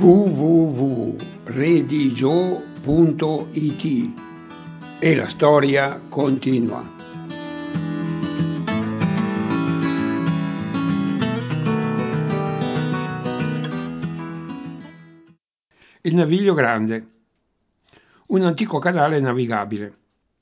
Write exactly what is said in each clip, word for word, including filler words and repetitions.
w w w punto redigio punto it e la storia continua. Il Naviglio Grande, un antico canale navigabile.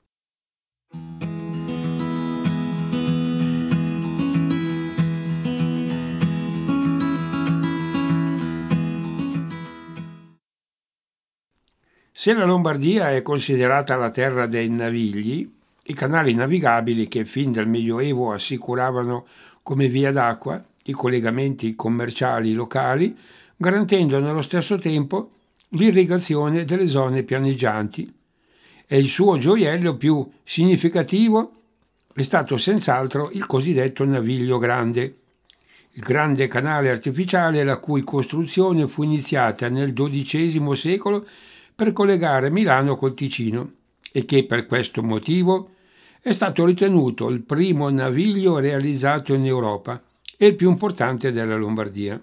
Se la Lombardia è considerata la terra dei navigli, i canali navigabili che fin dal Medioevo assicuravano come via d'acqua i collegamenti commerciali locali, garantendo nello stesso tempo l'irrigazione delle zone pianeggianti. E il suo gioiello più significativo è stato senz'altro il cosiddetto Naviglio Grande, il grande canale artificiale la cui costruzione fu iniziata nel dodicesimo secolo per collegare Milano col Ticino e che per questo motivo è stato ritenuto il primo naviglio realizzato in Europa e il più importante della Lombardia.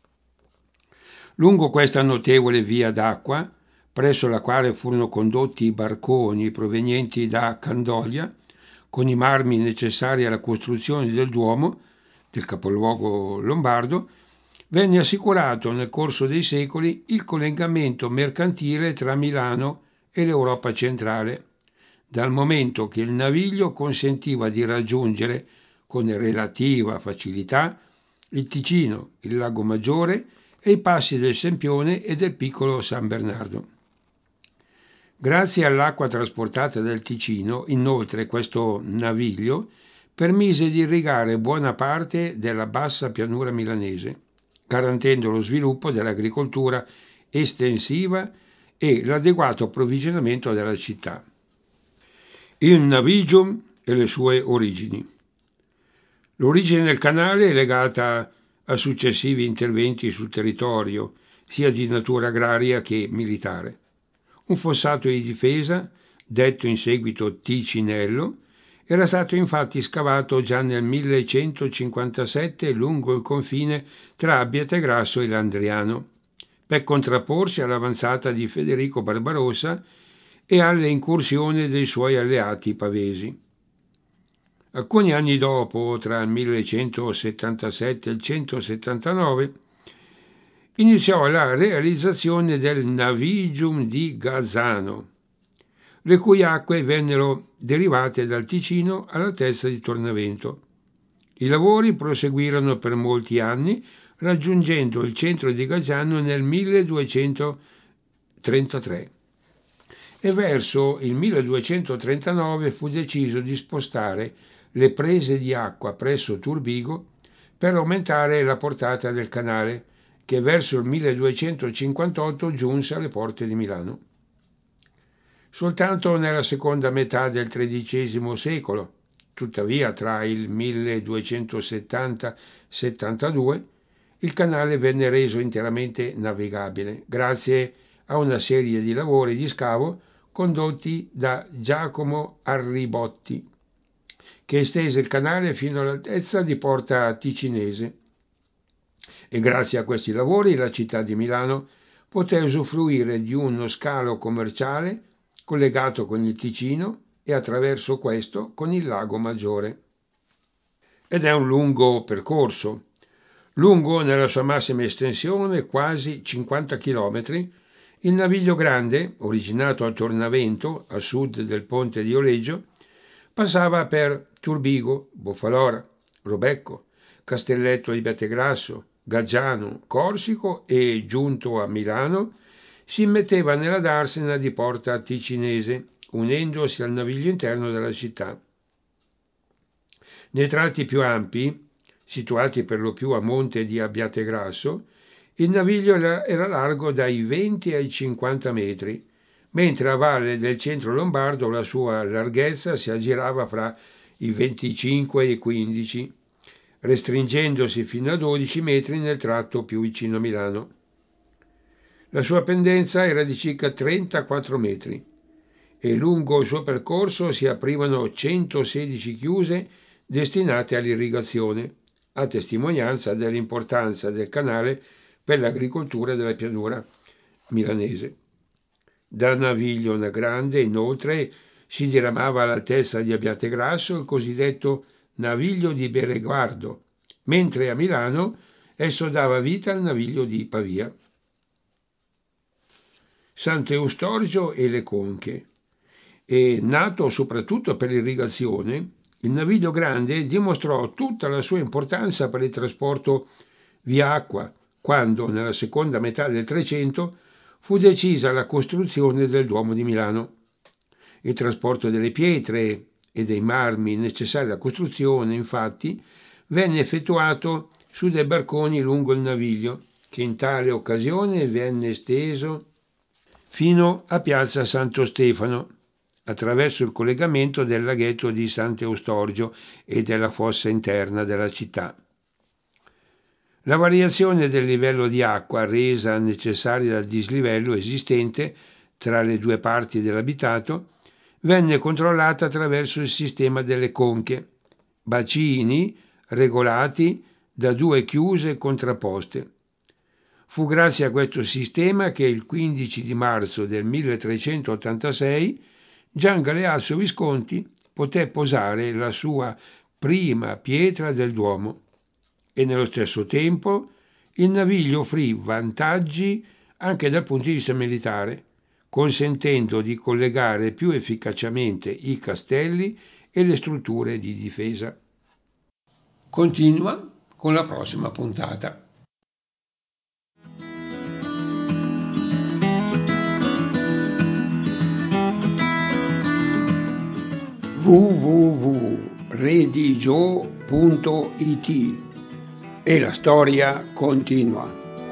Lungo questa notevole via d'acqua, presso la quale furono condotti i barconi provenienti da Candolia, con i marmi necessari alla costruzione del Duomo, del capoluogo lombardo, venne assicurato nel corso dei secoli il collegamento mercantile tra Milano e l'Europa centrale, dal momento che il naviglio consentiva di raggiungere con relativa facilità il Ticino, il Lago Maggiore e i passi del Sempione e del piccolo San Bernardo. Grazie all'acqua trasportata dal Ticino, inoltre, questo naviglio permise di irrigare buona parte della bassa pianura milanese, garantendo lo sviluppo dell'agricoltura estensiva e l'adeguato approvvigionamento della città. Il Navigium e le sue origini. L'origine del canale è legata a successivi interventi sul territorio, sia di natura agraria che militare. Un fossato di difesa, detto in seguito Ticinello, era stato infatti scavato già nel millecentocinquantasette lungo il confine tra Abbiategrasso e Landriano, per contrapporsi all'avanzata di Federico Barbarossa e alle incursioni dei suoi alleati pavesi. Alcuni anni dopo, tra il millecentosettantasette e il centosettantanove, iniziò la realizzazione del Navigium di Gazzano, le cui acque vennero derivate dal Ticino all'altezza di Tornavento. I lavori proseguirono per molti anni, raggiungendo il centro di Gazzano nel milleduecentotrentatré. E verso il milleduecentotrentanove fu deciso di spostare le prese di acqua presso Turbigo per aumentare la portata del canale, che verso il milleduecentocinquantotto giunse alle porte di Milano. Soltanto nella seconda metà del tredicesimo secolo, tuttavia tra il milleduecentosettanta settantadue, il canale venne reso interamente navigabile, grazie a una serie di lavori di scavo condotti da Giacomo Arribotti, che estese il canale fino all'altezza di Porta Ticinese. E grazie a questi lavori la città di Milano poté usufruire di uno scalo commerciale collegato con il Ticino e attraverso questo con il Lago Maggiore. Ed è un lungo percorso, lungo nella sua massima estensione quasi cinquanta chilometri. Il Naviglio Grande, originato a Tornavento, a sud del ponte di Oleggio, passava per Turbigo, Boffalora, Robecco, Castelletto di Abbiategrasso, Gaggiano, Corsico e, giunto a Milano, si metteva nella darsena di Porta Ticinese, unendosi al naviglio interno della città. Nei tratti più ampi, situati per lo più a monte di Abbiategrasso, il naviglio era largo dai venti ai cinquanta metri, mentre a valle del centro lombardo la sua larghezza si aggirava fra i venticinque e i quindici, restringendosi fino a dodici metri nel tratto più vicino a Milano. La sua pendenza era di circa trentaquattro metri e lungo il suo percorso si aprivano centosedici chiuse destinate all'irrigazione, a testimonianza dell'importanza del canale per l'agricoltura della pianura milanese. Da Naviglio Grande, inoltre, si diramava all'altezza di Abbiategrasso il cosiddetto Naviglio di Bereguardo, mentre a Milano esso dava vita al Naviglio di Pavia. Sant'Eustorgio e le conche. E nato soprattutto per l'irrigazione, il Naviglio Grande dimostrò tutta la sua importanza per il trasporto via acqua, quando, nella seconda metà del Trecento, fu decisa la costruzione del Duomo di Milano. Il trasporto delle pietre e dei marmi necessari alla costruzione, infatti, venne effettuato su dei barconi lungo il Naviglio, che in tale occasione venne esteso fino a piazza Santo Stefano, attraverso il collegamento del laghetto di Sant'Eustorgio e della fossa interna della città. La variazione del livello di acqua, resa necessaria dal dislivello esistente tra le due parti dell'abitato, venne controllata attraverso il sistema delle conche, bacini regolati da due chiuse contrapposte. Fu grazie a questo sistema che il quindici di marzo del milletrecentottantasei Gian Galeazzo Visconti poté posare la sua prima pietra del Duomo e nello stesso tempo il naviglio offrì vantaggi anche dal punto di vista militare, consentendo di collegare più efficacemente i castelli e le strutture di difesa. Continua con la prossima puntata. w w w punto redigio punto it e la storia continua.